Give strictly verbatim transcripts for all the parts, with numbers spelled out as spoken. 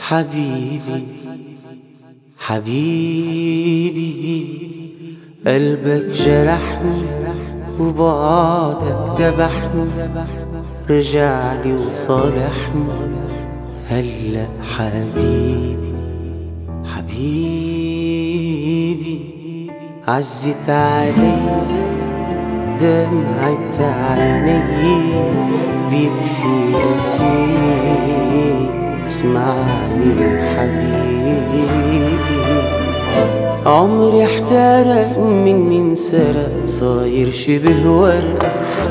حبيبي حبيبي قلبك جرحني وبعدك ذبحني، رجعلي وصالحني هلأ حبيبي حبيبي. عزت علي دمعت عيني بيكفي أسير، اسمعني حبيبي. عمري احترق مني انسرق، صاير شبه ورقة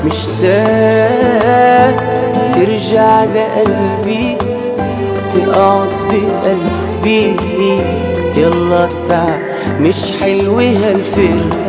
مشتاق ترجع لقلبي تقعد بقلبي. يلا تعال مش حلوة هالفرقة،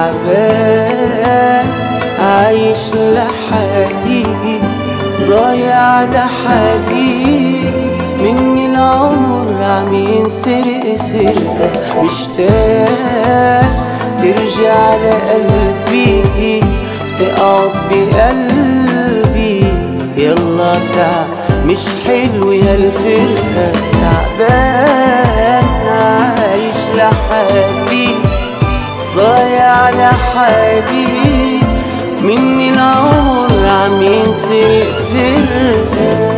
تعبان عايش لحالي ضايع لحالي، مني العمر عم ينسرق سرقة. مشتاق ترجع لقلبي تقعد بقلبي. يلا تعال مش حلوة هالفرقة، تعبان عايش لحالي ضايع لحالي، مني العمر عم ينسرق سرقة.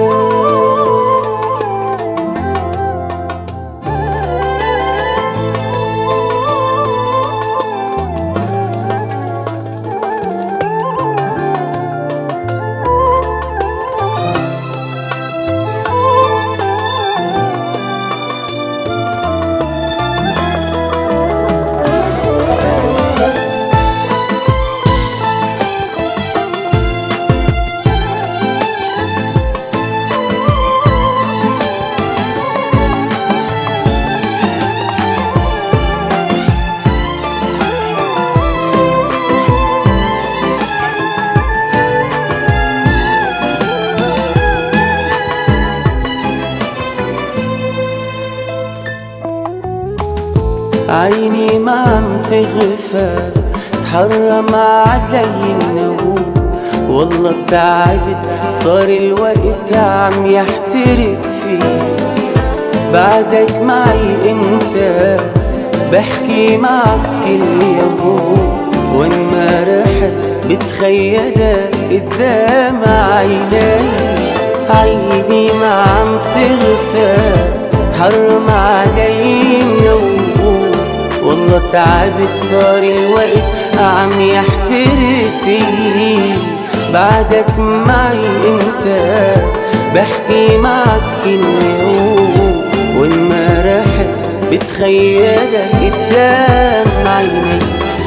عيني ما عم تغفى تحرم علي النوم، والله تعبت صار الوقت عم يحترق فيه. بعدك معي انت بحكي معك كل يوم، وين ما رحت بتخيلك قدام عيني. عيني ما عم تغفى تحرم علي النوم، والله تعبت صار الوقت عم يحترق فيه. بعدك معي انت بحكي معك كل يوم، وين ما رحت بتخيلك قدام عيني.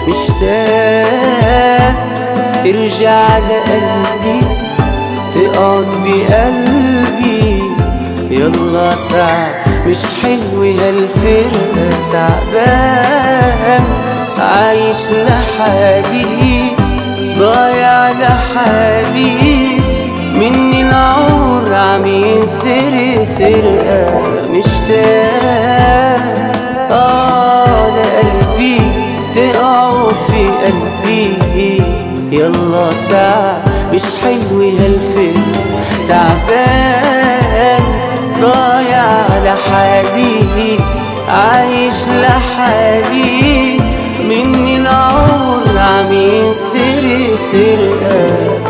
مشتاق ترجع لقلبي تقعد بقلبي. يلا تعال مش حلوة هالفرقة، تعبان عايش لحالي ضايع لحالي، مني العمر عم ينسرق سرقة. مشتاق آه لقلبي تقعد بقلبي. يلا تعال مش حلوة هالفرقة، تعبان ضايع لحالي عايش لحالي، مني العمر عم ينسرق سرقة.